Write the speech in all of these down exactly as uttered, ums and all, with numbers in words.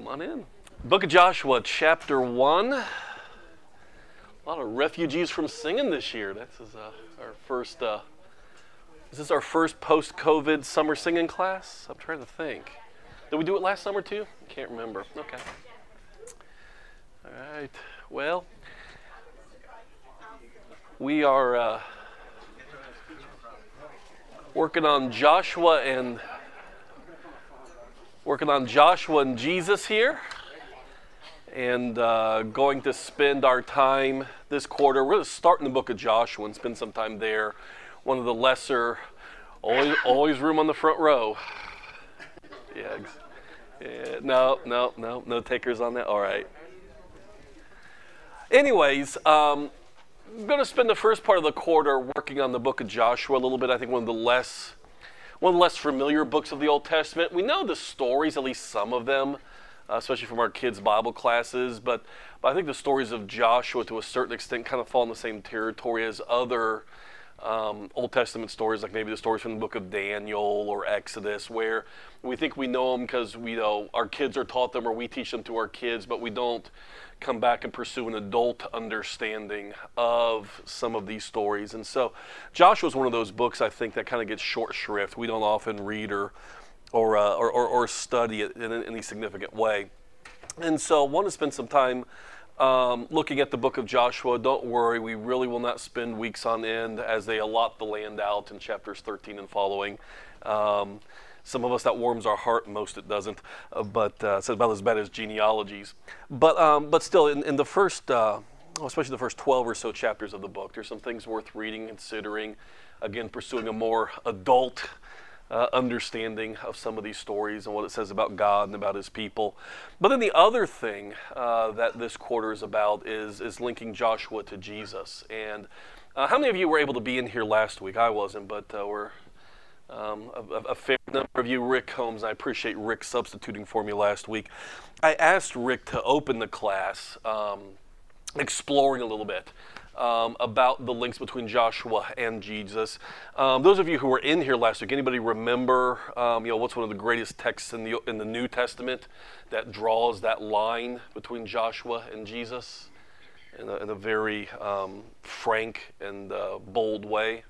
on in. Book of Joshua, chapter one. A lot of refugees from singing this year. This is uh, our first, uh, is this our first post-COVID summer singing class? I'm trying to think. Did we do it last summer too? I can't remember. Okay. All right. Well, we are uh, working on Joshua and working on Joshua and Jesus here, and uh, going to spend our time this quarter. We're going to start in the book of Joshua and spend some time there. One of the lesser, always, always room on the front row. Yeah, yeah, no, no, no, no takers on that. All right. Anyways, um, I'm going to spend the first part of the quarter working on the book of Joshua a little bit. I think one of the less One of the less familiar books of the Old Testament. We know the stories, at least some of them, uh, especially from our kids' Bible classes, but, but I think the stories of Joshua, to a certain extent, kind of fall in the same territory as other um, Old Testament stories, like maybe the stories from the book of Daniel or Exodus, where we think we know them because we know our kids are taught them or we teach them to our kids, but we don't come back and pursue an adult understanding of some of these stories. And so Joshua is one of those books, I think, that kind of gets short shrift. We don't often read or or uh, or, or, or study it in any significant way. And so I want to spend some time um, looking at the book of Joshua. Don't worry, we really will not spend weeks on end as they allot the land out in chapters thirteen and following. Um, Some of us that warms our heart, most it doesn't, uh, but uh, it's about as bad as genealogies. But um, but still, in, in the first, uh, especially the first twelve or so chapters of the book, there's some things worth reading, considering, again, pursuing a more adult uh, understanding of some of these stories and what it says about God and about His people. But then the other thing uh, that this quarter is about is is linking Joshua to Jesus. And uh, how many of you were able to be in here last week? I wasn't, but uh, we're Um, a, a fair number of you, Rick Holmes. I appreciate Rick substituting for me last week. I asked Rick to open the class, um, exploring a little bit um, about the links between Joshua and Jesus. Um, those of you who were in here last week, anybody remember, um, you know, what's one of the greatest texts in the in the New Testament that draws that line between Joshua and Jesus in a, in a very um, frank and uh, bold way?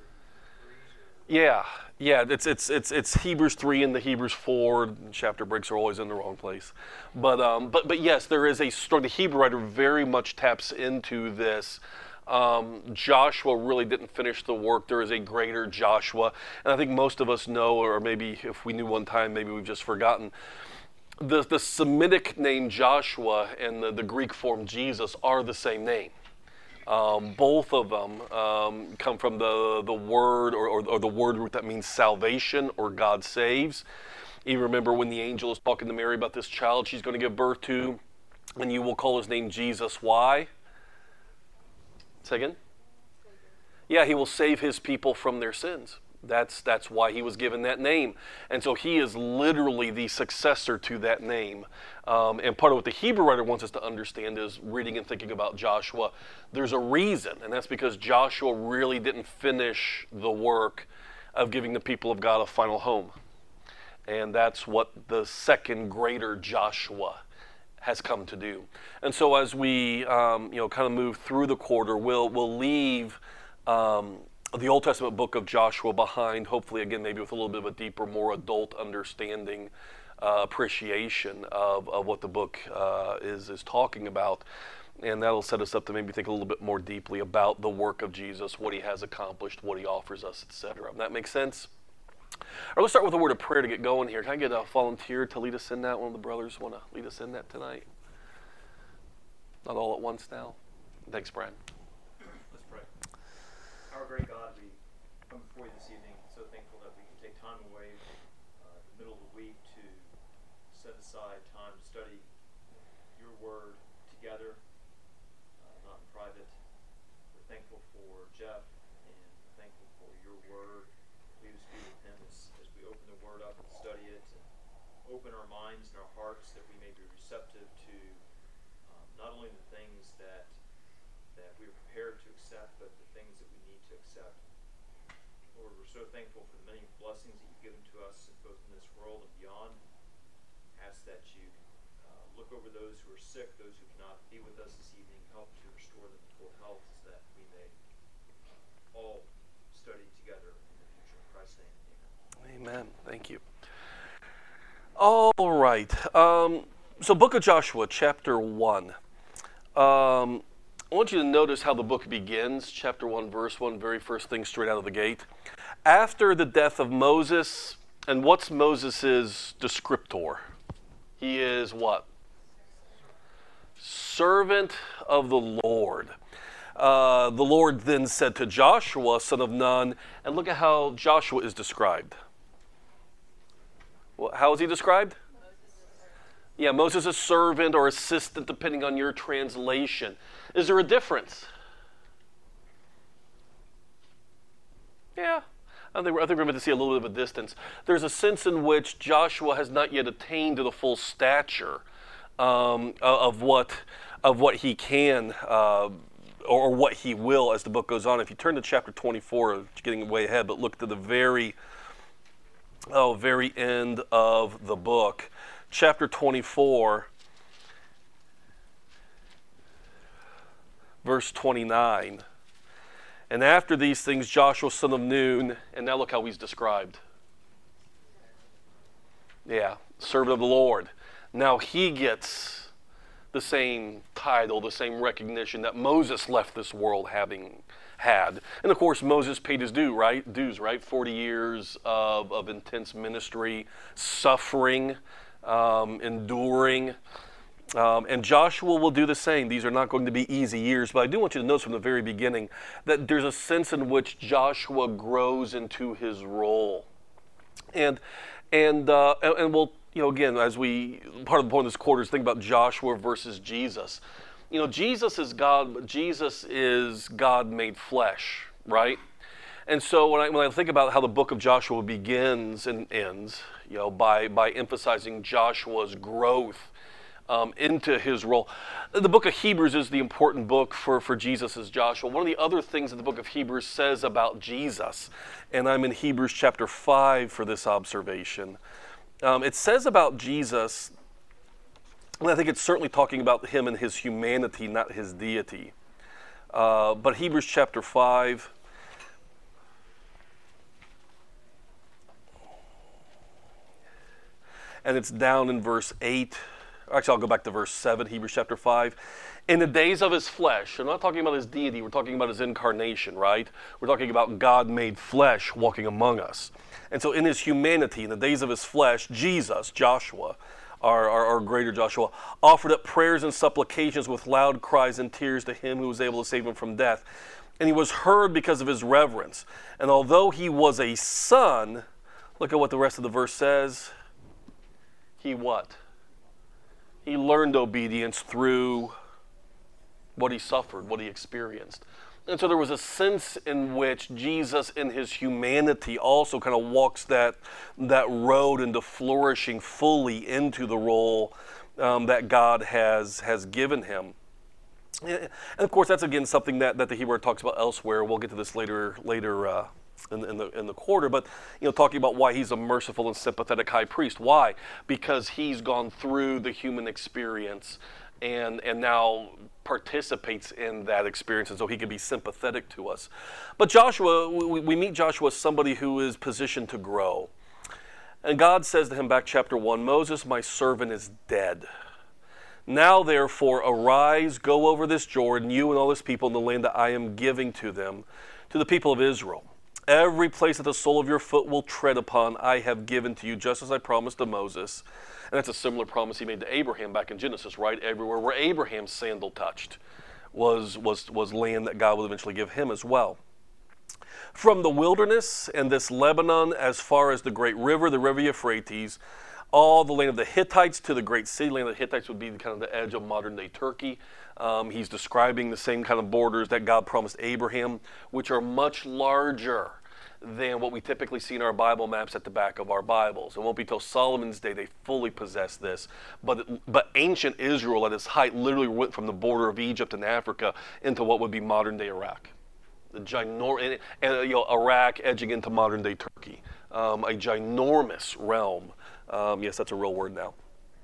Yeah, yeah, it's it's it's it's Hebrews three and the Hebrews four chapter breaks are always in the wrong place, but um, but but yes, there is a story. The Hebrew writer very much taps into this. Um, Joshua really didn't finish the work. There is a greater Joshua, and I think most of us know, or maybe if we knew one time, maybe we've just forgotten. The the Semitic name Joshua and the, the Greek form Jesus are the same name. Um, both of them um, come from the the word or, or, or the word root that means salvation or God saves. You remember when the angel is talking to Mary about this child she's going to give birth to, and you will call his name Jesus. Why? Say again? Yeah, he will save his people from their sins. That's that's why he was given that name. And so he is literally the successor to that name. Um, and part of what the Hebrew writer wants us to understand is, reading and thinking about Joshua, there's a reason, and that's because Joshua really didn't finish the work of giving the people of God a final home. And that's what the second greater Joshua has come to do. And so as we um, you know kind of move through the quarter, we'll we'll leave um, the Old Testament book of Joshua behind, hopefully again maybe with a little bit of a deeper, more adult understanding, uh, appreciation of, of what the book uh, is is talking about. And that'll set us up to maybe think a little bit more deeply about the work of Jesus, what he has accomplished, what he offers us, et cetera. That makes sense? All right, let's start with a word of prayer to get going here. Can I get a volunteer to lead us in that? One of the brothers want to lead us in that tonight? Not all at once now. Thanks, Brian. Let's pray. Our great God, we come before you this evening, so thankful that we can take time away uh, in the middle of the week to set aside time to study your word together, uh, not in private. We're thankful for Jeff and thankful for your word. Lead us be with him as, as we open the word up and study it, and open our minds and our hearts that we may be receptive to um, not only the things that that we are prepared to accept, but the things that we need to accept. Lord, we're so thankful for the many blessings that you've given to us, both in this world and beyond. Ask that you uh, look over those who are sick, those who cannot be with us this evening, help to restore them to full health, so that we may all study together in the future. In Christ's name, amen. Amen. Thank you. All right. Um, so book of Joshua, chapter one. Um, I want you to notice how the book begins. Chapter one, verse one, very first thing straight out of the gate. After the death of Moses, and what's Moses' descriptor? He is what? Servant of the Lord. Uh, the Lord then said to Joshua, son of Nun, and look at how Joshua is described. Well, how is he described? Yeah, Moses' servant or assistant, depending on your translation. Is there a difference? Yeah. I think, I think we're meant to see a little bit of a distance. There's a sense in which Joshua has not yet attained to the full stature um, of what of what he can uh, or what he will as the book goes on. If you turn to chapter twenty-four, getting way ahead, but look to the very oh very end of the book, chapter twenty-four, verse twenty-nine. And after these things, Joshua, son of Nun, and now look how he's described. Yeah, servant of the Lord. Now he gets the same title, the same recognition that Moses left this world having had. And of course, Moses paid his due, right? Dues, right? forty years of, of intense ministry, suffering, um, enduring. Um, and Joshua will do the same. These are not going to be easy years, but I do want you to notice from the very beginning that there's a sense in which Joshua grows into his role. And and uh, and we'll, you know, again, as we, part of the point of this quarter is think about Joshua versus Jesus. You know, Jesus is God, but Jesus is God made flesh, right? And so when I, when I think about how the book of Joshua begins and ends, you know, by, by emphasizing Joshua's growth Um, into his role. The book of Hebrews is the important book for, for Jesus as Joshua. One of the other things that the book of Hebrews says about Jesus, and I'm in Hebrews chapter five for this observation, um, it says about Jesus, and I think it's certainly talking about him and his humanity, not his deity. Uh, but Hebrews chapter five, and it's down in verse eight. Actually, I'll go back to verse seven, Hebrews chapter five. In the days of his flesh, I'm not talking about his deity, we're talking about his incarnation, right? We're talking about God made flesh walking among us. And so in his humanity, in the days of his flesh, Jesus, Joshua, our, our, our greater Joshua, offered up prayers and supplications with loud cries and tears to him who was able to save him from death. And he was heard because of his reverence. And although he was a son, look at what the rest of the verse says. He what? He learned obedience through what he suffered, what he experienced. And so there was a sense in which Jesus in his humanity also kind of walks that, that road into flourishing fully into the role um, that God has, has given him. And of course, that's again something that, that the Hebrew talks about elsewhere. We'll get to this later later uh, in, in the in the quarter. But you know, talking about why he's a merciful and sympathetic high priest. Why? Because he's gone through the human experience and and now participates in that experience, and so he can be sympathetic to us. But Joshua, we, we meet Joshua as somebody who is positioned to grow. And God says to him back chapter one, Moses, my servant, is dead. Now, therefore, arise, go over this Jordan, you and all this people in the land that I am giving to them, to the people of Israel. Every place that the sole of your foot will tread upon, I have given to you, just as I promised to Moses. And that's a similar promise he made to Abraham back in Genesis, right? Everywhere where Abraham's sandal touched was, was, was land that God would eventually give him as well. From the wilderness and this Lebanon as far as the great river, the river Euphrates, all the land of the Hittites to the great sea. Land of the Hittites would be kind of the edge of modern-day Turkey. Um, he's describing the same kind of borders that God promised Abraham, which are much larger than what we typically see in our Bible maps at the back of our Bibles. It won't be till Solomon's day they fully possess this. But, but ancient Israel at its height literally went from the border of Egypt and Africa into what would be modern-day Iraq. The ginor- and, you know, Iraq edging into modern-day Turkey. Um, a ginormous realm. Um, yes, that's a real word now.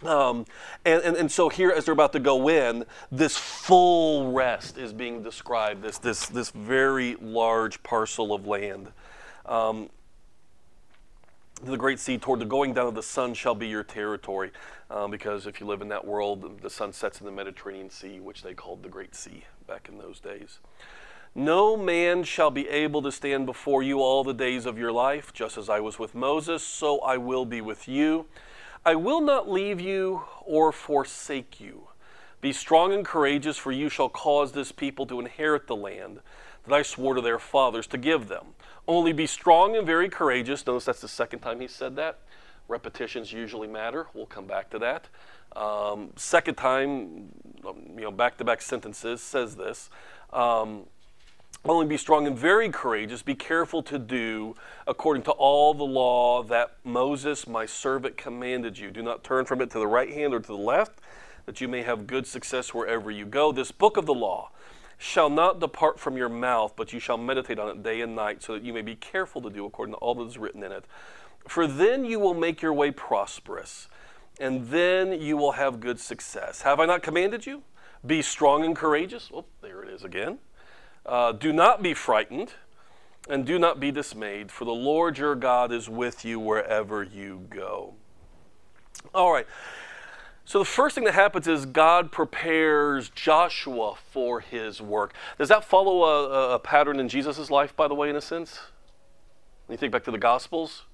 Um, and, and, and so here, as they're about to go in, this full rest is being described, this, this, this very large parcel of land. Um, the great sea toward the going down of the sun shall be your territory, um, because if you live in that world, the sun sets in the Mediterranean Sea, which they called the Great Sea back in those days. No man shall be able to stand before you all the days of your life. Just as I was with Moses, so I will be with you. I will not leave you or forsake you. Be strong and courageous, for you shall cause this people to inherit the land that I swore to their fathers to give them. Only be strong and very courageous. Notice that's the second time he said that. Repetitions usually matter. We'll come back to that. Um, second time, you know, back-to-back sentences says this. Um, Only be strong and very courageous. Be careful to do according to all the law that Moses, my servant, commanded you. Do not turn from it to the right hand or to the left, that you may have good success wherever you go. This book of the law shall not depart from your mouth, but you shall meditate on it day and night, so that you may be careful to do according to all that is written in it. For then you will make your way prosperous, and then you will have good success. Have I not commanded you? Be strong and courageous. Oh, there it is again. Uh, do not be frightened, and do not be dismayed, for the Lord your God is with you wherever you go. All right. So the first thing that happens is God prepares Joshua for his work. Does that follow a, a pattern in Jesus' life, by the way, in a sense? When you think back to the Gospels?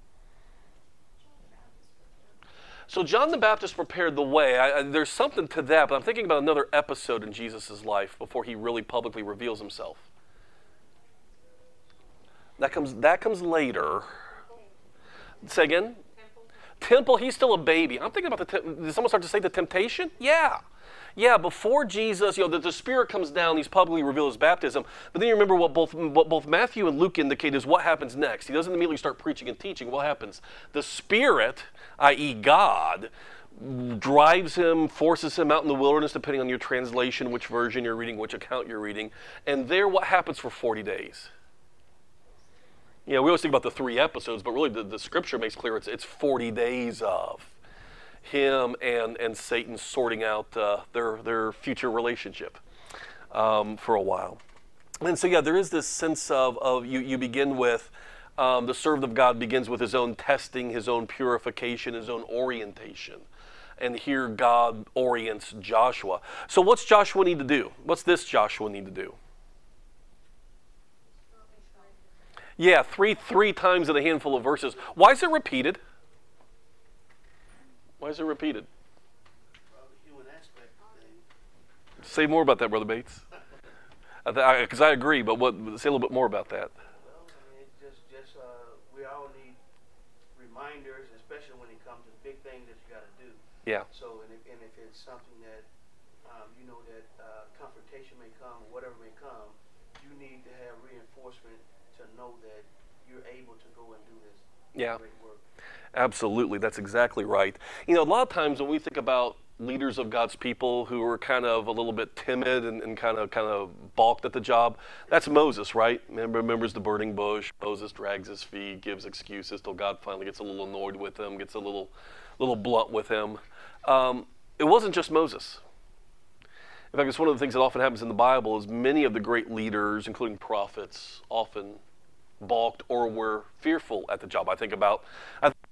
So John the Baptist prepared the way. I, I, there's something to that, but I'm thinking about another episode in Jesus' life before he really publicly reveals himself. That comes, that comes later. Say again? Temple, he's still a baby. I'm thinking about the, did someone start to say the temptation? Yeah. Yeah, before Jesus, you know, the, the Spirit comes down, he's publicly revealed his baptism. But then you remember what both, what both Matthew and Luke indicate is what happens next. He doesn't immediately start preaching and teaching. What happens? The Spirit, that is. God, drives him, forces him out in the wilderness, depending on your translation, which version you're reading, which account you're reading. And there, what happens for forty days? You know, we always think about the three episodes, but really the, the scripture makes clear it's, it's forty days of him and, and Satan sorting out uh, their, their future relationship um, for a while. And so, yeah, there is this sense of, of you, you begin with, um, the servant of God begins with his own testing, his own purification, his own orientation. And here God orients Joshua. So what's Joshua need to do? What's this Joshua need to do? Yeah, three three times in a handful of verses. Why is it repeated? Why is it repeated? Well, the human aspect of things. Say more about that, Brother Bates. Because I, I, I agree, but what? Say a little bit more about that. Well, I mean, it just, just uh, we all need reminders, especially when it comes to big things that you got to do. Yeah. So, and if, and if it's something that, um, you know, that uh, confrontation may come or whatever may come, you need to have reinforcement to know that you're able to go and do this yeah. great work. Absolutely, that's exactly right. You know, a lot of times when we think about leaders of God's people who are kind of a little bit timid and, and kind of kind of balked at the job, that's Moses, right? Remember, remembers the burning bush. Moses drags his feet, gives excuses till God finally gets a little annoyed with him, gets a little little blunt with him. Um, it wasn't just Moses. In fact, it's one of the things that often happens in the Bible is many of the great leaders, including prophets, often balked or were fearful at the job. I think about I think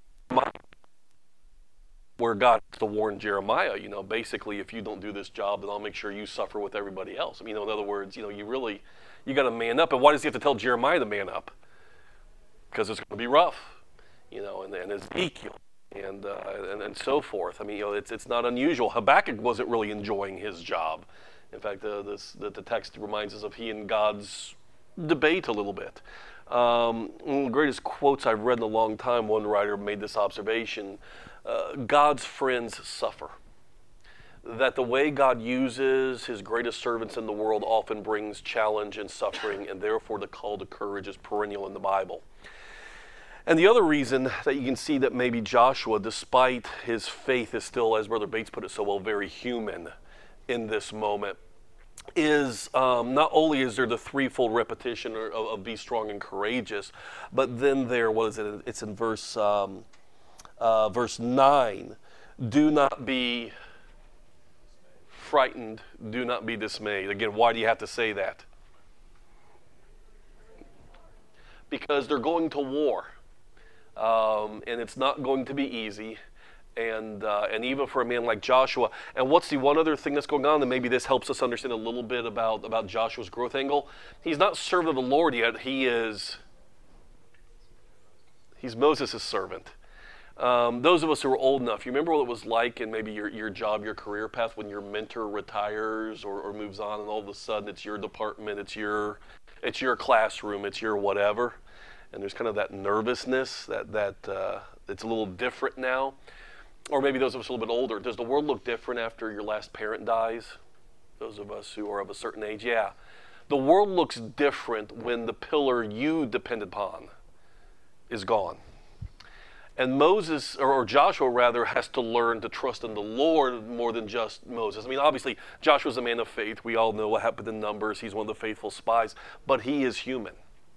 where God has to warn Jeremiah, you know, basically, if you don't do this job, then I'll make sure you suffer with everybody else. I mean, you know, in other words, you know, you really, you got to man up. And why does he have to tell Jeremiah to man up? Because it's going to be rough, you know, and, and Ezekiel and, uh, and and so forth. I mean, you know, it's it's not unusual. Habakkuk wasn't really enjoying his job. In fact, uh, this the, the text reminds us of he and God's debate a little bit. Um, one of the greatest quotes I've read in a long time, one writer made this observation, uh, God's friends suffer. That the way God uses his greatest servants in the world often brings challenge and suffering, and therefore the call to courage is perennial in the Bible. And the other reason that you can see that maybe Joshua, despite his faith, is still, as Brother Bates put it so well, very human in this moment, is um, not only is there the threefold repetition of, of be strong and courageous, but then there, what is it? It's in verse um, uh, verse nine. Do not be frightened. Do not be dismayed. Again, why do you have to say that? Because they're going to war. Um, and it's not going to be easy. And uh, and even for a man like Joshua. And what's the one other thing that's going on? And maybe this helps us understand a little bit about, about Joshua's growth angle. He's not servant of the Lord yet. He is, he's Moses' servant. Um, those of us who are old enough, you remember what it was like in maybe your, your job, your career path when your mentor retires or, or moves on and all of a sudden it's your department, it's your, it's your classroom, it's your whatever. And there's kind of that nervousness that, that uh, it's a little different now. Or maybe those of us a little bit older. Does the world look different after your last parent dies? Those of us who are of a certain age, yeah. The world looks different when the pillar you depended upon is gone. And Moses, or, or Joshua rather, has to learn to trust in the Lord more than just Moses. I mean, obviously, Joshua's a man of faith. We all know what happened in Numbers. He's one of the faithful spies. But he is human.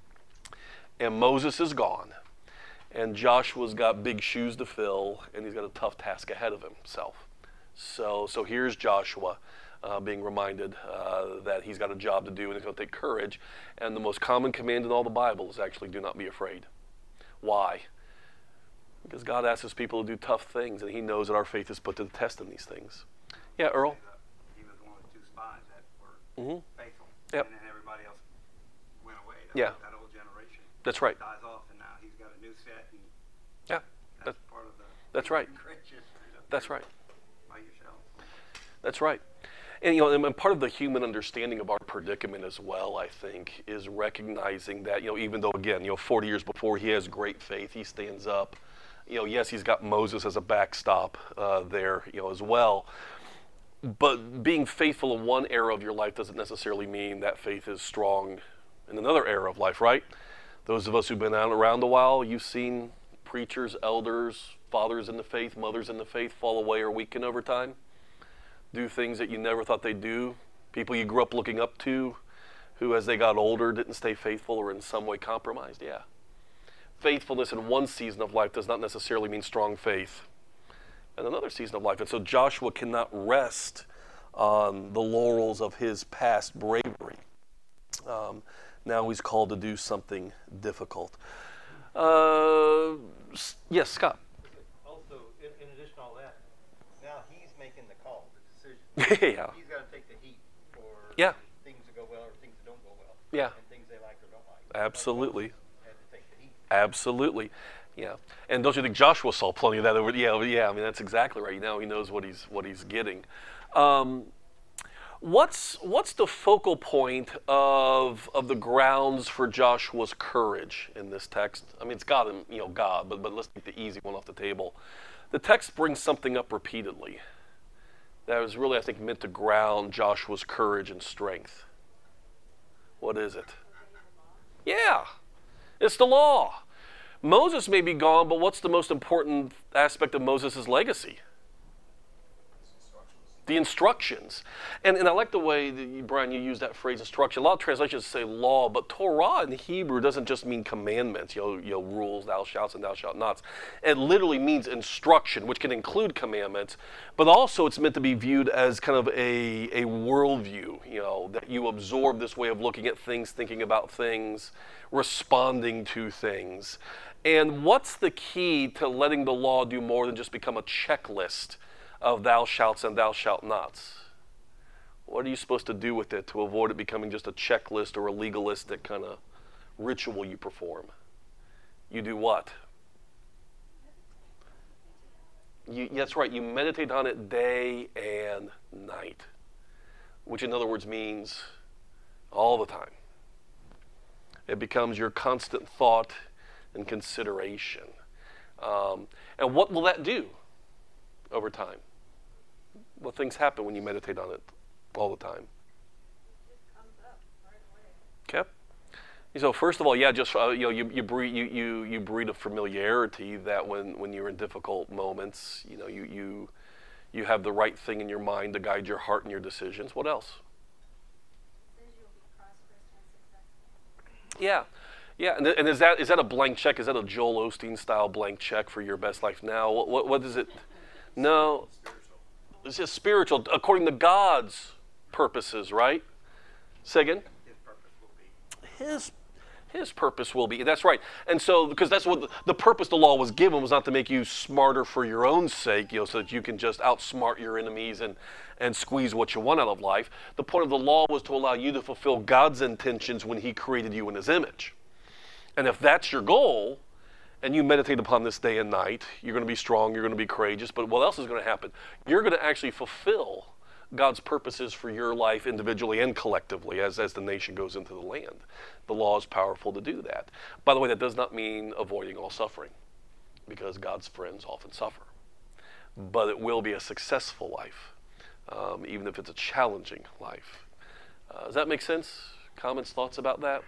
And Moses is gone. And Joshua's got big shoes to fill, and he's got a tough task ahead of himself. So so here's Joshua uh, being reminded uh, that he's got a job to do, and it's going to take courage. And the most common command in all the Bible is actually do not be afraid. Why? Because God asks his people to do tough things, and he knows that our faith is put to the test in these things. Yeah, Earl? He was one of the two spies that were Mm-hmm. faithful. Yep. And then everybody else went away. That, Yeah. that old generation That's right. dies off, and now he's got a new set, and Yeah, that's that- part of the that's right. gracious, you know, That's right. by yourself. That's right. And you know, and part of the human understanding of our predicament as well, I think, is recognizing that, you know, even though, again, you know, forty years before he has great faith, he stands up. You know, yes, he's got Moses as a backstop uh, there, you know, as well. But being faithful in one era of your life doesn't necessarily mean that faith is strong in another era of life, right? Those of us who've been out around a while, you've seen preachers, elders, fathers in the faith, mothers in the faith fall away or weaken over time. Do things that you never thought they'd do. People you grew up looking up to, who as they got older didn't stay faithful or in some way compromised. Yeah. Faithfulness in one season of life does not necessarily mean strong faith in another season of life. And so Joshua cannot rest on the laurels of his past bravery. Um, now he's called to do something difficult. Uh, s- yes, Scott. Also, in, in addition to all that, now he's making the call, the decision. Yeah. He's got to take the heat for Yeah. things that go well or things that don't go well. Yeah. And things they like or don't like. Absolutely. Like Moses had to take the heat. Absolutely, yeah. And don't you think Joshua saw plenty of that over? Yeah, yeah. I mean, that's exactly right. Now he knows what he's what he's getting. Um, what's what's the focal point of of the grounds for Joshua's courage in this text? I mean, it's God and you know God, but but let's take the easy one off the table. The text brings something up repeatedly that was really, I think, meant to ground Joshua's courage and strength. What is it? Yeah. It's the law. Moses may be gone, but what's the most important aspect of Moses' legacy? The instructions. And and I like the way that you, Brian, you use that phrase instruction. A lot of translations say law, but Torah in Hebrew doesn't just mean commandments, you know, you know, rules, thou shalt and thou shalt nots. It literally means instruction, which can include commandments, but also it's meant to be viewed as kind of a, a worldview, you know, that you absorb this way of looking at things, thinking about things, responding to things. And what's the key to letting the law do more than just become a checklist of thou shalt and thou shalt nots? What are you supposed to do with it to avoid it becoming just a checklist or a legalistic kind of ritual you perform? You do what? You, that's right, you meditate on it day and night, which in other words means all the time. It becomes your constant thought and consideration. Um, and what will that do over time? What things happen when you meditate on it all the time? Okay. So first of all, yeah, just uh, you know, you you breed you, you you breed a familiarity that when, when you're in difficult moments, you know, you you you have the right thing in your mind to guide your heart and your decisions. What else? Yeah. Yeah, and, and is that is that a blank check? Is that a Joel Osteen style blank check for your best life now? What what, what does it No, Spiritual. it's just spiritual, according to God's purposes, right? Say again? His purpose will be. His His purpose will be. That's right. And so, because that's what the, the purpose the law was given was not to make you smarter for your own sake, you know, so that you can just outsmart your enemies and, and squeeze what you want out of life. The point of the law was to allow you to fulfill God's intentions when he created you in his image. And if that's your goal, and you meditate upon this day and night, you're going to be strong, you're going to be courageous, but what else is going to happen? You're going to actually fulfill God's purposes for your life individually and collectively as, as the nation goes into the land. The law is powerful to do that. By the way, that does not mean avoiding all suffering, because God's friends often suffer. But it will be a successful life, um, even if it's a challenging life. Uh, does that make sense? Comments, thoughts about that?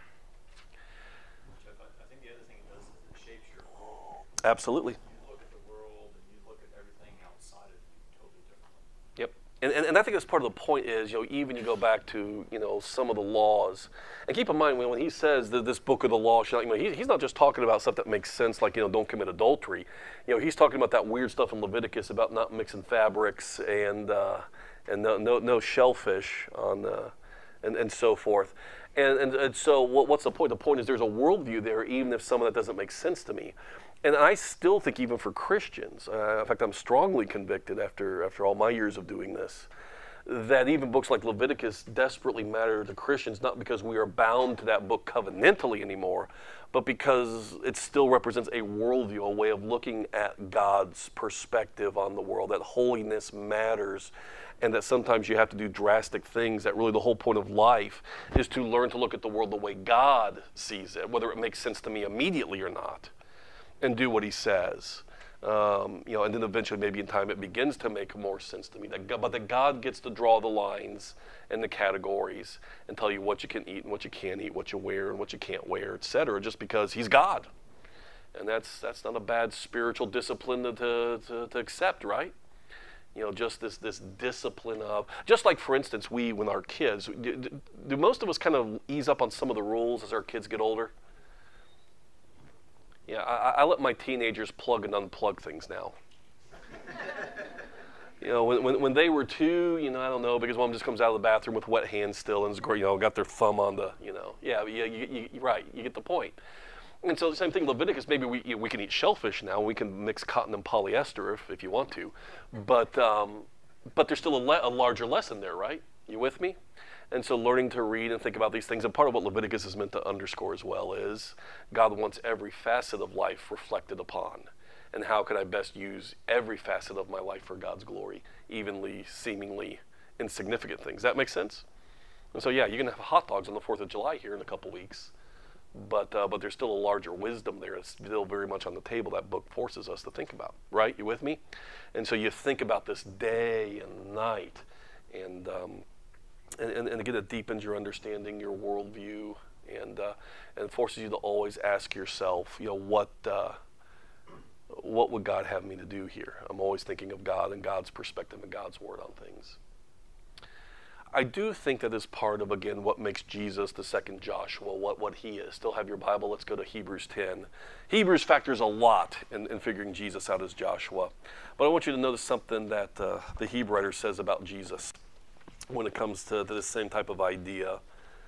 Jeff, I, I think the other thing it does is it shapes your world. Absolutely. You look at the world and you look at everything outside of you totally differently. Yep. And, and, and I think that's part of the point is, you know, even you go back to, you know, some of the laws. And keep in mind, when, when he says that this book of the law, shall, you know, he, he's not just talking about stuff that makes sense, like, you know, don't commit adultery. You know, he's talking about that weird stuff in Leviticus about not mixing fabrics and uh, and no, no no shellfish on uh, and, and so forth. And, and, and so what, what's the point? The point is there's a worldview there, even if some of that doesn't make sense to me. And I still think even for Christians, uh, in fact, I'm strongly convicted after after all my years of doing this, that even books like Leviticus desperately matter to Christians, not because we are bound to that book covenantally anymore, but because it still represents a worldview, a way of looking at God's perspective on the world, that holiness matters, and that sometimes you have to do drastic things, that really the whole point of life is to learn to look at the world the way God sees it, whether it makes sense to me immediately or not, and do what he says. Um, you know, and then eventually maybe in time it begins to make more sense to me. That God, but that God gets to draw the lines and the categories and tell you what you can eat and what you can't eat, what you wear and what you can't wear, et cetera, just because he's God. And that's that's not a bad spiritual discipline to, to, to accept, right? You know, just this this discipline of, just like, for instance, we, when our kids, do, do most of us kind of ease up on some of the rules as our kids get older? Yeah, I, I let my teenagers plug and unplug things now. You know, when, when when they were two, you know, I don't know, because mom just comes out of the bathroom with wet hands still and is, you know, got their thumb on the, you know, yeah, yeah, you, you, right, you get the point. And so the same thing, Leviticus, maybe we you know, we can eat shellfish now, we can mix cotton and polyester if, if you want to, but um, but there's still a, le- a larger lesson there, right? You with me? And so learning to read and think about these things, and part of what Leviticus is meant to underscore as well is God wants every facet of life reflected upon. And how could I best use every facet of my life for God's glory, evenly, seemingly insignificant things. That makes sense? And so yeah, you're going to have hot dogs on the fourth of July here in a couple weeks, but uh, but there's still a larger wisdom there. It's still very much on the table that book forces us to think about, right? You with me? And so you think about this day and night, and um, And, and, and again, it deepens your understanding, your worldview, and uh, and forces you to always ask yourself, you know, what uh, what would God have me to do here? I'm always thinking of God and God's perspective and God's word on things. I do think that is part of, again, what makes Jesus the second Joshua, what, what he is. Still have your Bible? Let's go to Hebrews ten. Hebrews factors a lot in, in figuring Jesus out as Joshua. But I want you to notice something that uh, the Hebrew writer says about Jesus when it comes to, to this same type of idea.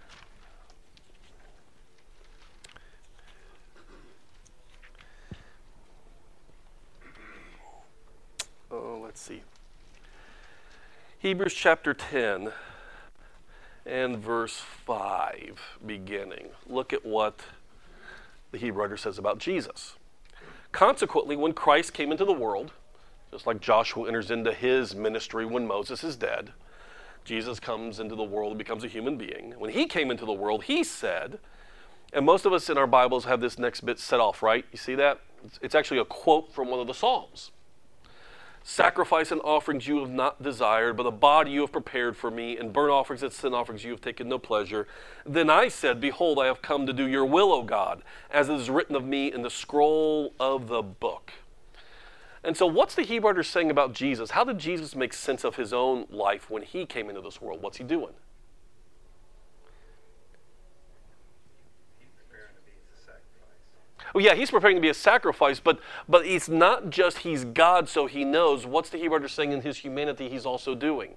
Oh, let's see. Hebrews chapter ten and verse five, beginning. Look at what the Hebrew writer says about Jesus. Consequently, when Christ came into the world, just like Joshua enters into his ministry when Moses is dead, Jesus comes into the world and becomes a human being. When he came into the world, he said, and most of us in our Bibles have this next bit set off, right? You see that? It's actually a quote from one of the Psalms. Sacrifice and offerings you have not desired, but a body you have prepared for me, and burnt offerings and sin offerings you have taken no pleasure. Then I said, behold, I have come to do your will, O God, as it is written of me in the scroll of the book. And so what's the Hebrew writer saying about Jesus? How did Jesus make sense of his own life when he came into this world? What's he doing? He's preparing to be the sacrifice. Oh yeah, he's preparing to be a sacrifice, but but it's not just he's God, so he knows. What's the Hebrew writer saying in his humanity he's also doing?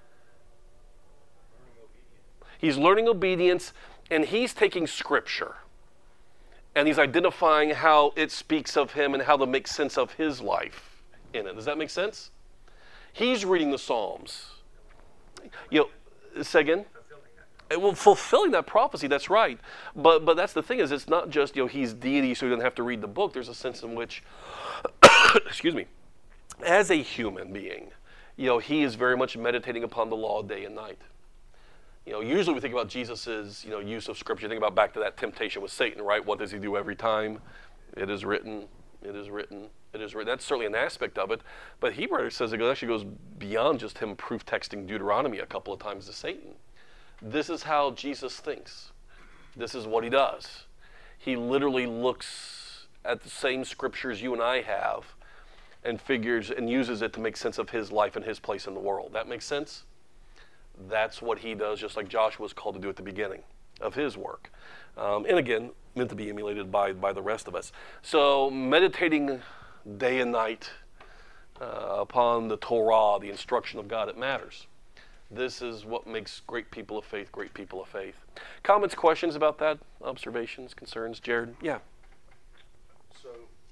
He's learning obedience, and he's taking Scripture, and he's identifying how it speaks of him and how to make sense of his life in it. Does that make sense? He's reading the Psalms. You know, say again? Well, fulfilling that prophecy, that's right. But but that's the thing is, it's not just, you know, he's deity, so he doesn't have to read the book. There's a sense in which, excuse me, as a human being, you know, he is very much meditating upon the law day and night. You know, usually we think about Jesus's, you know, use of Scripture. Think about back to that temptation with Satan, right? What does he do every time? It is written. It is written. It is written. That's certainly an aspect of it. But Hebrew says it actually goes beyond just him proof texting Deuteronomy a couple of times to Satan. This is how Jesus thinks. This is what he does. He literally looks at the same scriptures you and I have and figures and uses it to make sense of his life and his place in the world. That makes sense? That's what he does, just like Joshua was called to do at the beginning of his work. Um, and again, meant to be emulated by, by the rest of us. So meditating day and night uh, upon the Torah, the instruction of God, it matters. This is what makes great people of faith, great people of faith. Comments, questions about that? Observations, concerns? Jared? Yeah. So,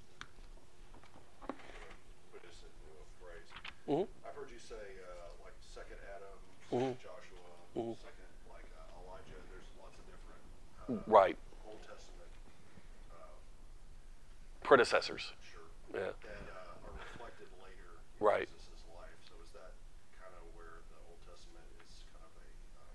but this is a phrase. Mm-hmm. I've heard you say, uh, like, second Adam, Mm-hmm. second Joshua, Mm-hmm. second, like, uh, Elijah. There's lots of different uh, Right. Old Testament uh, Predecessors. sure, Yeah. that uh, are reflected later in Right. Jesus' life. So is that kind of where the Old Testament is kind of a, um,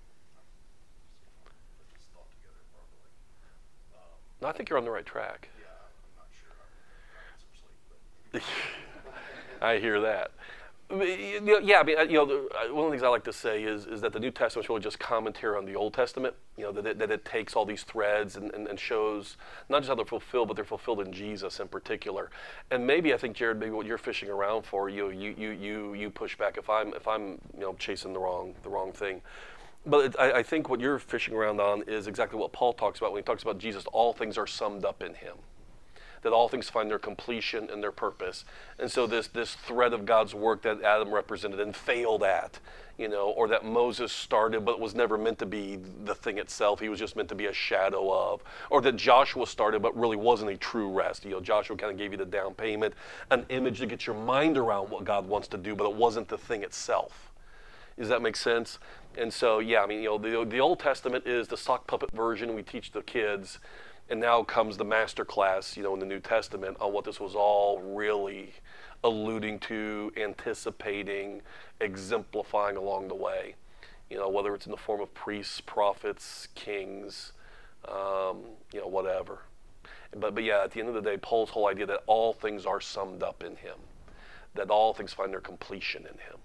put this thought together properly? Um, No, I think you're on the right track. yeah, I'm not sure. I'm having some sleep, but I hear that. You know, Yeah, I mean, you know, the- one of the things I like to say is is that the New Testament is really just commentary on the Old Testament. You know, that it, that it takes all these threads and, and, and shows not just how they're fulfilled, but they're fulfilled in Jesus in particular. And maybe I think, Jared, maybe what you're fishing around for, you you you you you push back if I'm if I'm you know chasing the wrong the wrong thing. But it, I, I think what you're fishing around on is exactly what Paul talks about when he talks about Jesus. All things are summed up in him. That all things find their completion and their purpose. And so this this thread of God's work that Adam represented and failed at, you know, or that Moses started but was never meant to be the thing itself. He was just meant to be a shadow of. Or that Joshua started but really wasn't a true rest. You know, Joshua kind of gave you the down payment, an image to get your mind around what God wants to do, but it wasn't the thing itself. Does that make sense? And so, yeah, I mean, you know, the, the Old Testament is the sock puppet version we teach the kids. And now comes the master class, you know, in the New Testament on what this was all really alluding to, anticipating, exemplifying along the way. You know, whether it's in the form of priests, prophets, kings, um, you know, whatever. But, but yeah, at the end of the day, Paul's whole idea that all things are summed up in him, that all things find their completion in him.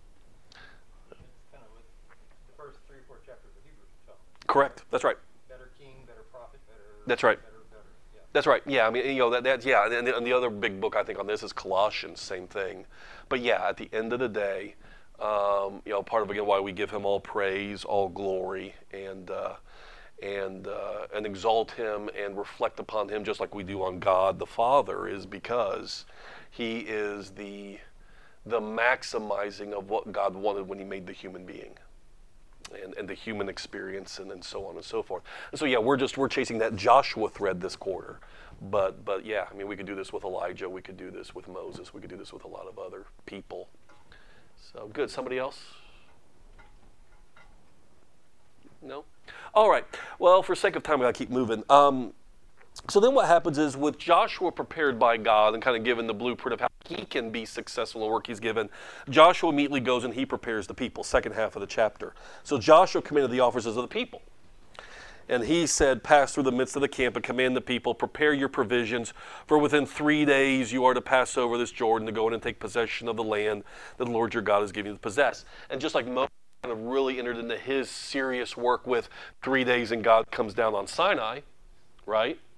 Kind of what the first three or four chapters of Hebrews are telling us. Correct. That's right. Better king, better prophet, better. That's right. Better, better. Yeah. That's right. Yeah, I mean, you know, that, that yeah, and the, and the other big book I think on this is Colossians, same thing. But yeah, at the end of the day, um, you know, part of again why we give him all praise, all glory, and uh, and uh, and exalt him and reflect upon him just like we do on God the Father is because he is the the maximizing of what God wanted when he made the human being. And, and the human experience and, and so on and so forth. And so yeah, we're just we're chasing that Joshua thread this quarter. But but yeah, I mean we could do this with Elijah, we could do this with Moses, we could do this with a lot of other people. So good. Somebody else? No? All right. Well, for sake of time, we gotta keep moving. Um, so then what happens is with Joshua prepared by God and kind of given the blueprint of how he can be successful in the work he's given, Joshua immediately goes and he prepares the people, second half of the chapter. So Joshua commanded the officers of the people. And he said, pass through the midst of the camp and command the people, prepare your provisions, for within three days you are to pass over this Jordan to go in and take possession of the land that the Lord your God is giving you to possess. And just like Moses kind of really entered into his serious work with three days and God comes down on Sinai, right?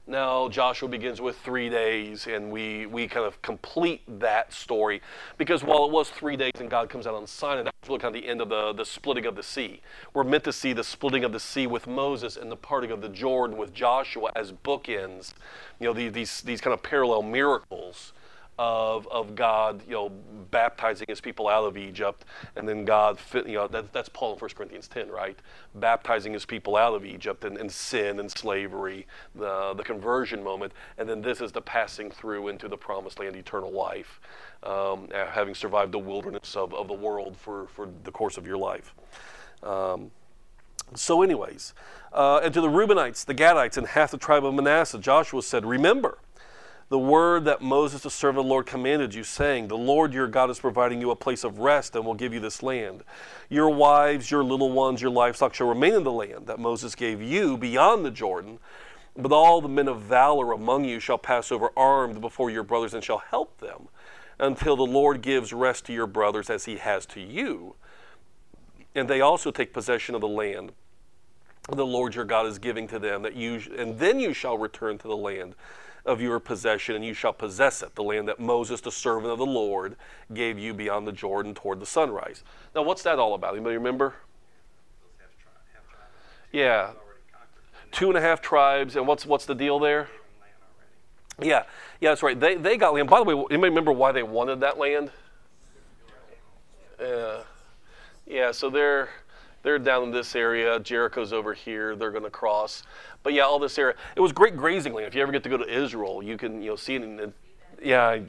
Now Joshua begins with three days, and we, we kind of complete that story. Because while it was three days and God comes out on Sinai, that was really kind of the end of the, the splitting of the sea. We're meant to see the splitting of the sea with Moses and the parting of the Jordan with Joshua as bookends. You know, the, these these kind of parallel miracles of of God, you know, baptizing his people out of Egypt, and then God, you know, that, that's Paul in First Corinthians ten, right? Baptizing his people out of Egypt and, and sin and slavery, the the conversion moment, and then this is the passing through into the promised land, eternal life, um, having survived the wilderness of, of the world for, for the course of your life. Um, so anyways, uh, and to the Reubenites, the Gadites, and half the tribe of Manasseh, Joshua said, remember the word that Moses, the servant of the Lord, commanded you, saying, the Lord your God is providing you a place of rest and will give you this land. Your wives, your little ones, your livestock shall remain in the land that Moses gave you beyond the Jordan. But all the men of valor among you shall pass over armed before your brothers and shall help them until the Lord gives rest to your brothers as he has to you. And they also take possession of the land the Lord your God is giving to them, that you and then you shall return to the land of your possession, and you shall possess it, the land that Moses, the servant of the Lord, gave you beyond the Jordan toward the sunrise. Now, what's that all about? Anybody remember? Yeah, two and a half tribes, and what's what's the deal there? Yeah, yeah, that's right. They they got land. By the way, anybody remember why they wanted that land? Yeah, yeah. So they're. They're down in this area. Jericho's over here. They're going to cross. But yeah, all this area. It was great grazing land. If you ever get to go to Israel, you can you know see it. In, in, yeah. I,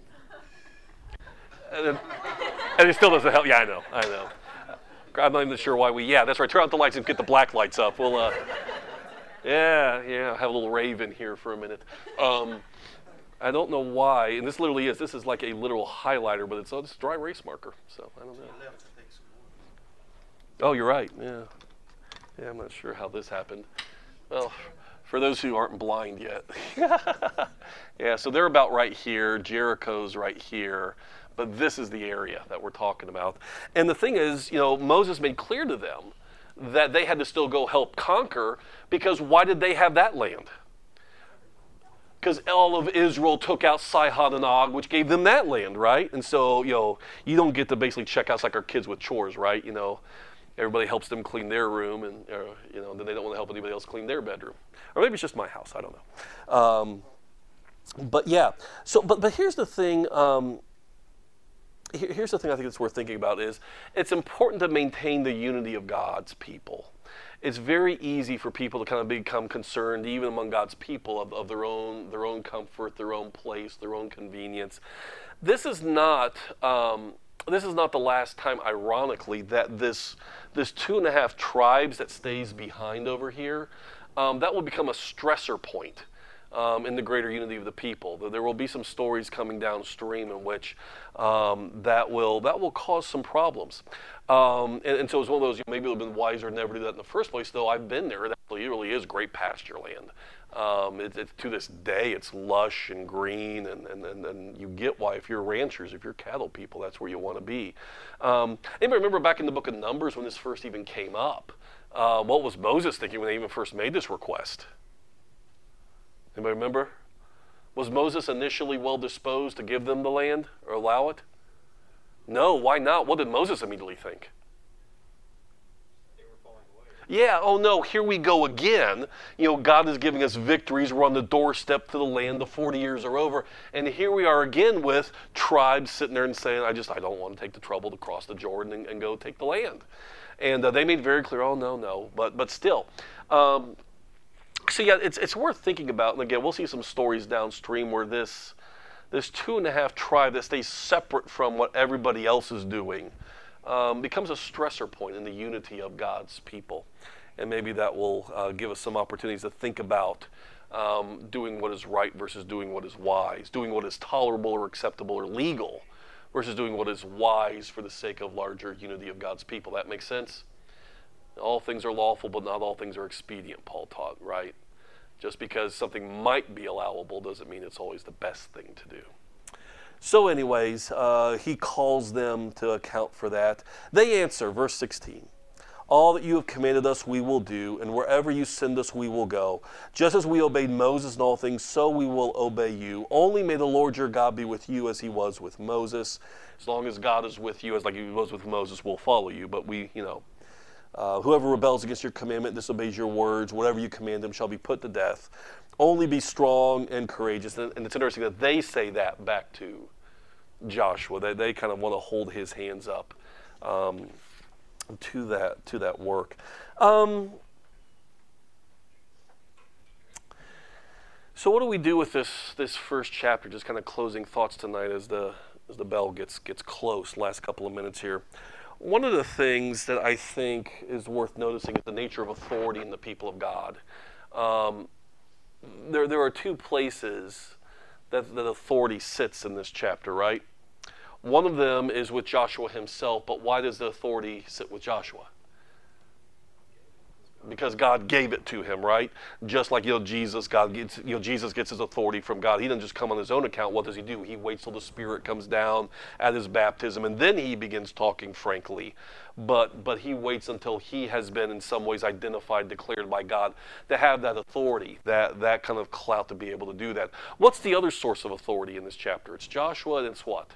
and, it, and it still doesn't help. Yeah, I know. I know. I'm not even sure why we. Yeah, that's right. Turn out the lights and get the black lights up. We'll. Uh, yeah, yeah. Have a little rave in here for a minute. Um, I don't know why. And this literally is. This is like a literal highlighter, but it's oh, it's a dry erase marker. So I don't know. Oh, you're right. Yeah. Yeah, I'm not sure how this happened. Well, for those who aren't blind yet. Yeah, so they're about right here. Jericho's right here. But this is the area that we're talking about. And the thing is, you know, Moses made clear to them that they had to still go help conquer, because why did they have that land? Because all of Israel took out Sihon and Og, which gave them that land, right? And so, you know, you don't get to basically check out, it's like our kids with chores, right? You know, everybody helps them clean their room, and uh, you know, then they don't want to help anybody else clean their bedroom, or maybe it's just my house. I don't know. Um, but yeah. So, but but here's the thing. Um, here, here's the thing I think it's worth thinking about is it's important to maintain the unity of God's people. It's very easy for people to kind of become concerned, even among God's people, of, of their own their own comfort, their own place, their own convenience. This is not. Um, This is not the last time, ironically, that this this two and a half tribes that stays behind over here, um, that will become a stressor point um, in the greater unity of the people. There will be some stories coming downstream in which um, that will that will cause some problems. Um, and, and so it's one of those, you know, maybe it would have been wiser to never do that in the first place, though I've been there. That really is great pasture land. Um, it, it, to this day, it's lush and green, and, and, and, and you get why, if you're ranchers, if you're cattle people, that's where you want to be. Um, anybody remember back in the book of Numbers when this first even came up? Uh, what was Moses thinking when they even first made this request? Anybody remember? Was Moses initially well disposed to give them the land or allow it? No, why not? What did Moses immediately think? Yeah, oh no, here we go again. You know, God is giving us victories. We're on the doorstep to the land. The forty years are over. And here we are again with tribes sitting there and saying, I just, I don't want to take the trouble to cross the Jordan and, and go take the land. And uh, they made very clear, oh no, no. But but still. Um, so yeah, it's it's worth thinking about. And again, we'll see some stories downstream where this, this two and a half tribe that stays separate from what everybody else is doing Um, becomes a stressor point in the unity of God's people. And maybe that will uh, give us some opportunities to think about um, doing what is right versus doing what is wise, doing what is tolerable or acceptable or legal versus doing what is wise for the sake of larger unity of God's people. That makes sense? All things are lawful, but not all things are expedient, Paul taught, right? Just because something might be allowable doesn't mean it's always the best thing to do. So anyways, uh, he calls them to account for that. They answer, verse sixteen, All that you have commanded us we will do, and wherever you send us we will go. Just as we obeyed Moses in all things, so we will obey you. Only may the Lord your God be with you as he was with Moses. As long as God is with you, as like he was with Moses, we'll follow you. But we, you know, uh, whoever rebels against your commandment, disobeys your words, whatever you command them shall be put to death. Only be strong and courageous. And, and it's interesting that they say that back to Joshua. They, they kind of want to hold his hands up. Um, to that to that work. Um, so what do we do with this this first chapter? Just kind of closing thoughts tonight as the as the bell gets gets close. Last couple of minutes here. One of the things that I think is worth noticing is the nature of authority in the people of God. Um, there there are two places that that authority sits in this chapter, right? One of them is with Joshua himself, but why does the authority sit with Joshua? Because God gave it to him, right? Just like, you know, Jesus, God gets, you know, Jesus gets his authority from God. He doesn't just come on his own account. What does he do? He waits till the Spirit comes down at his baptism, and then he begins talking frankly. But but he waits until he has been in some ways identified, declared by God to have that authority, that, that kind of clout to be able to do that. What's the other source of authority in this chapter? It's Joshua, and it's what?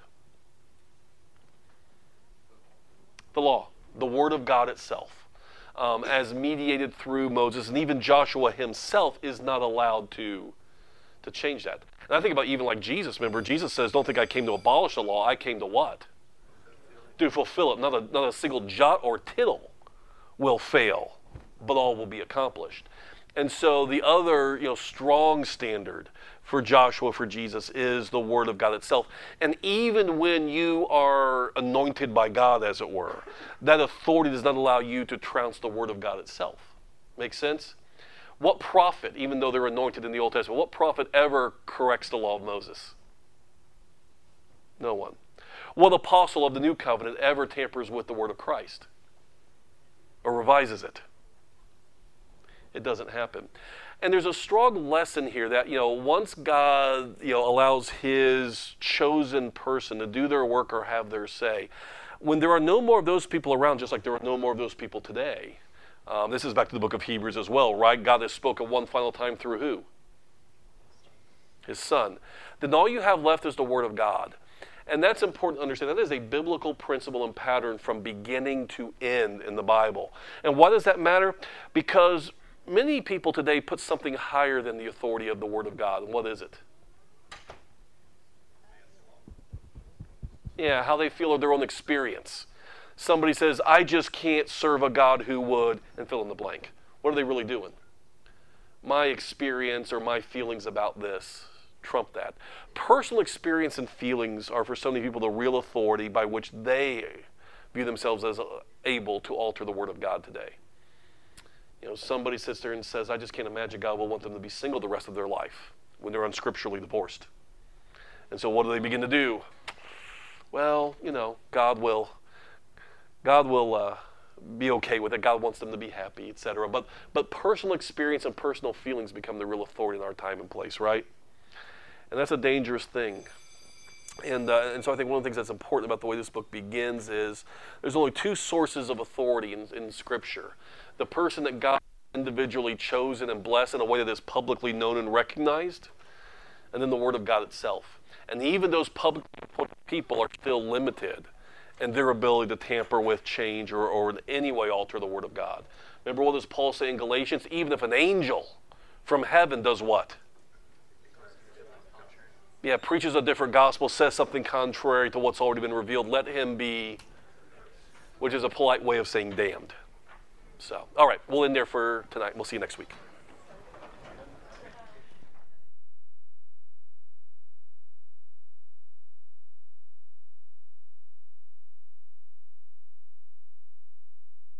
The law, the Word of God itself, um, as mediated through Moses, and even Joshua himself is not allowed to, to change that. And I think about even like Jesus. Remember, Jesus says, don't think I came to abolish the law. I came to what? To fulfill it. Not a, not a single jot or tittle will fail, but all will be accomplished. And so the other, you know, strong standard for Joshua, for Jesus, is the Word of God itself. And even when you are anointed by God, as it were, that authority does not allow you to trounce the Word of God itself. Make sense? What prophet, even though they're anointed in the Old Testament, what prophet ever corrects the law of Moses? No one. What apostle of the New Covenant ever tampers with the Word of Christ or revises it? It doesn't happen. And there's a strong lesson here that, you know, once God, you know, allows his chosen person to do their work or have their say, when there are no more of those people around, just like there are no more of those people today, um, this is back to the book of Hebrews as well, right? God has spoken one final time through who? His Son. Then all you have left is the Word of God. And that's important to understand. That is a biblical principle and pattern from beginning to end in the Bible. And why does that matter? Because many people today put something higher than the authority of the Word of God. And what is it? Yeah, how they feel or their own experience. Somebody says, I just can't serve a God who would, and fill in the blank. What are they really doing? My experience or my feelings about this trump that. Personal experience and feelings are for so many people the real authority by which they view themselves as able to alter the Word of God today. You know, somebody sits there and says, I just can't imagine God will want them to be single the rest of their life when they're unscripturally divorced. And so what do they begin to do? Well, you know, God will, God will uh, be okay with it. God wants them to be happy, et cetera. But, but personal experience and personal feelings become the real authority in our time and place, right? And that's a dangerous thing. And, uh, and so I think one of the things that's important about the way this book begins is there's only two sources of authority in, in Scripture. The person that God individually chosen and blessed in a way that is publicly known and recognized, and then the Word of God itself. And even those public people are still limited in their ability to tamper with, change, or, or in any way alter the Word of God. Remember what does Paul say in Galatians? Even if an angel from heaven does what? Yeah, preaches a different gospel, says something contrary to what's already been revealed, let him be, which is a polite way of saying damned. So, all right, we'll end there for tonight. We'll see you next week.